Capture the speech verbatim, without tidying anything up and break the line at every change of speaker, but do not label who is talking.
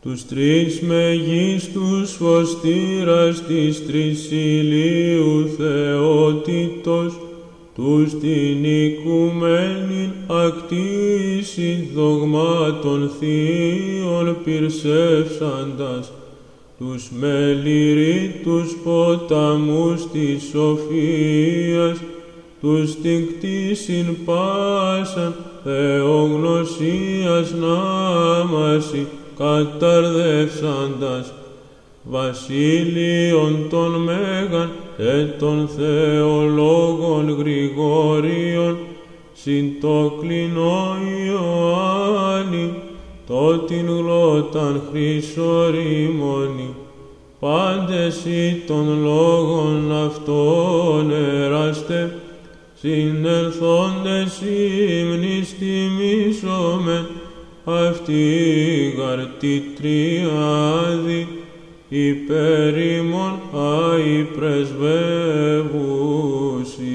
τους τρεις μεγίστους φωστήρας της τρισηλίου θεότητος, τους την οικουμένην ακτίση δογμάτων θείων πυρσεύσαντας, τους μεληρίτους ποταμούς της σοφίας, τους την κτήσιν πάσαν θεογνωσίας νάμαση καταρδεύσαντας, βασίλειον των Μέγαν και των θεολόγων Γρηγόριον, συν το κλινό Ιωάννη, το την γλώτταν χρυσορήμωνη, πάντες ή των λόγων αυτών εράστε, συνελθόντες ύμνης τιμήσομεν, αυτή γαρτή τριάδη, υπέρ ημών αη πρεσβεύουσι.